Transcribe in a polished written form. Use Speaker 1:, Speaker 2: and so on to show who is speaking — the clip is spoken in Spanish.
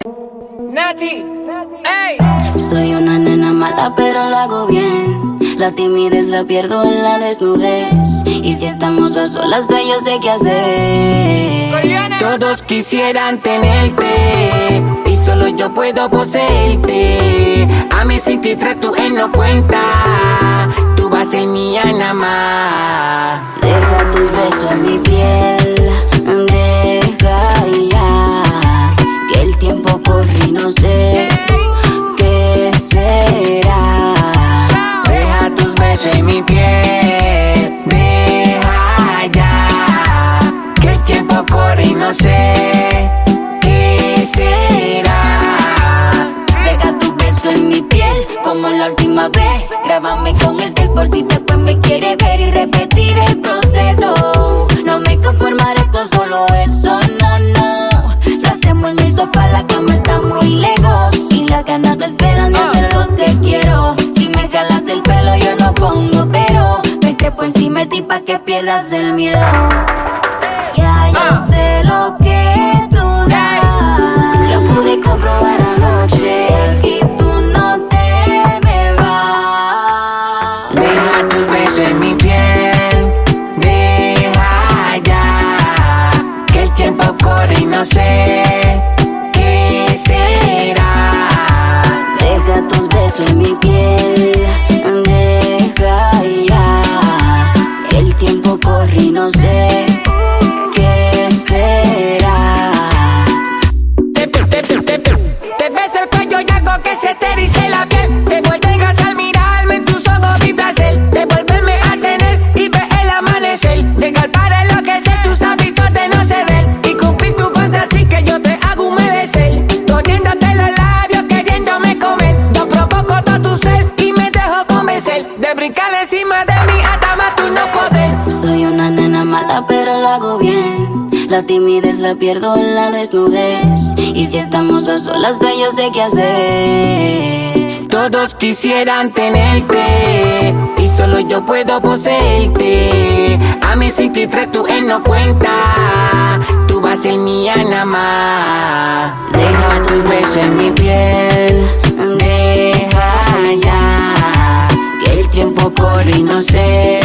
Speaker 1: Nati, ey.
Speaker 2: Soy una nena mala pero lo hago bien. La timidez la pierdo en la desnudez. Y si estamos a solas yo sé qué hacer.
Speaker 1: Coreana.
Speaker 3: Todos quisieran tenerte y solo yo puedo poseerte. A mis 53 tú él no cuenta. Tú vas a ser mía nada más.
Speaker 2: Deja tus besos en mi piel. Deja ya que el tiempo corre y no sé qué será.
Speaker 3: Deja tus besos en mi piel. Deja ya que el tiempo corre y no sé qué será.
Speaker 2: Deja tu beso en mi piel como la última vez. Grábame con el cel por si después me quiere ver y repetir el proceso. No me conformaré con solo eso, no, no. Lo hacemos en el sofá, la cama está muy lejos y las ganas no esperan de hacer lo que quiero. Si me jalas el pelo yo no pongo pero. Me trepo encima de ti pa' que pierdas el miedo. Ya yo sé lo que tú das. Lo pude comprobar anoche. Aquí tú no te me vas.
Speaker 3: Deja tus besos en mi piel. Deja ya que el tiempo corre y no sé qué será.
Speaker 2: Deja tus besos en mi piel. Deja ya. El tiempo corre y no sé qué será.
Speaker 3: Te beso el cuello y hago que se te erice la piel. Te vuelves al mirarme en tus ojos mi placer. De volverme a tener y ver el amanecer. Llegar para enloquecer tus hábitos de no ceder. Y cumplir tu fantasía que yo te hago humedecer. Poniéndote los labios queriéndome comer. Yo provoco todo tu ser y me dejo convencer. De brincar encima de mí hasta más tú no poder.
Speaker 2: Soy una nena mala pero lo hago bien. La timidez la pierdo en la desnudez. Y si estamos a solas yo sé qué hacer.
Speaker 3: Todos quisieran tenerte y solo yo puedo poseerte. A mis 53 tú él no cuenta. Tú vas a ser mía nada más. Deja tus besos en mi piel. Deja ya que el tiempo corre y no sé